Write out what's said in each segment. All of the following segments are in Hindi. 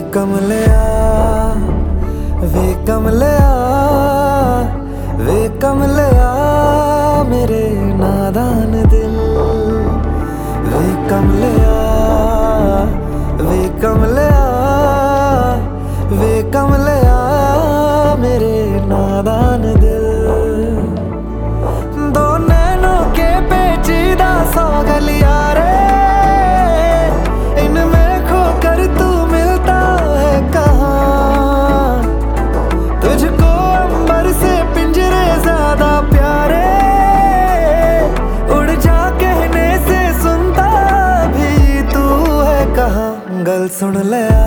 कमलिया वे कमलिया वे कमलिया मेरे नादान दिल। वे कमलिया वे कमलिया वे कमलिया मेरे नादान दिल। दो नैनों के पेचीदा सौ गलिया रे, इनमें खोकर तू मिलता है कहाँ। तुझको अंबर से पिंजरे ज्यादा प्यारे, उड़ जा कहने से सुनता भी तू है कहाँ। गल सुन लिया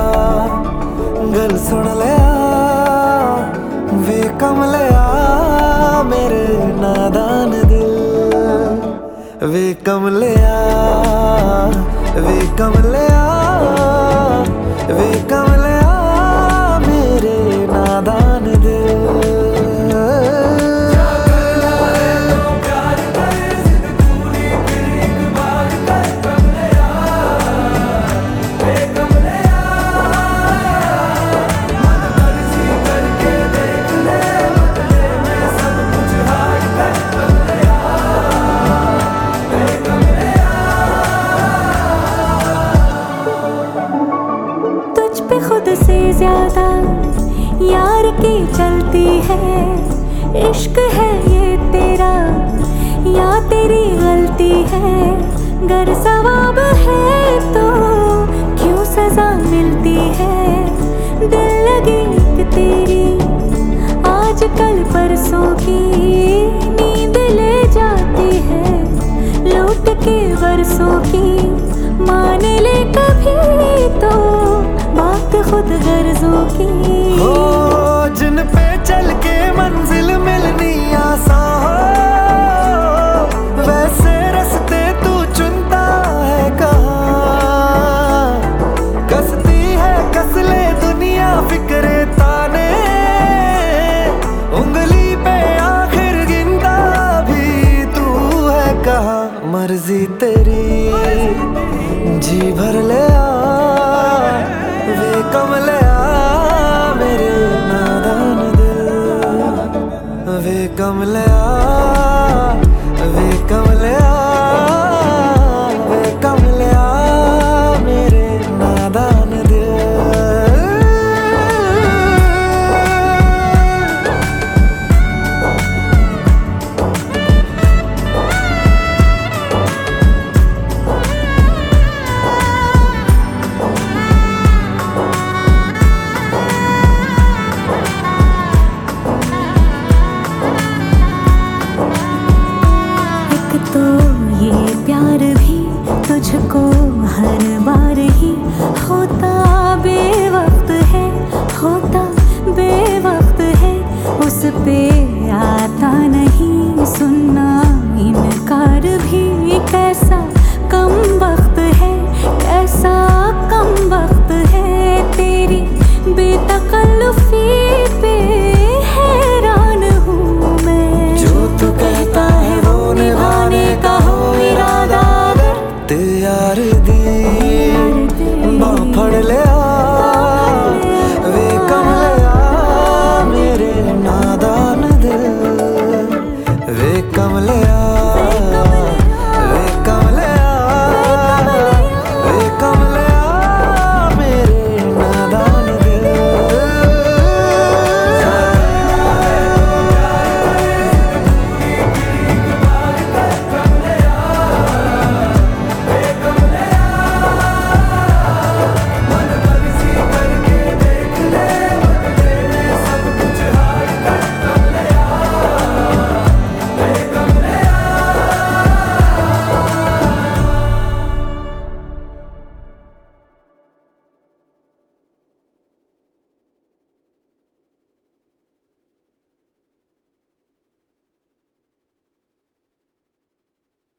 गल सुन लिया वे कमलिया मेरे नादान दिल। वे कमलिया वे कमलिया वे कमलिया मेरे नादान दिल। खुद से ज्यादा यार की चलती है, इश्क है ये तेरा या तेरी गलती है। गर सवाब है तो क्यों सजा मिलती है। दिल लगी एक तेरी आज कल परसों की, नींद ले जाती है लौट के बरसों की। मान ले कभी तो बात खुद गर्जों की। हो जिन पे चल के मंजिल मिलनी आसान हो, वैसे रास्ते तू चुनता है कहाँ। कसती है कसले दुनिया फिक्रे ताने, उंगली पे आखिर गिनता भी तू है कहाँ। मर्जी तेरी जी भर ले वे कमलिया मेरे नादान दिल। वे कमलिया वे कमलिया वे कमलिया मेरे नादान दिल। तो ये प्यार भी तुझको हर बार ही होता बेवक्त है, होता बेवक्त है। उस पे आता नहीं सुनना इनकार भी, कैसा कम वक्त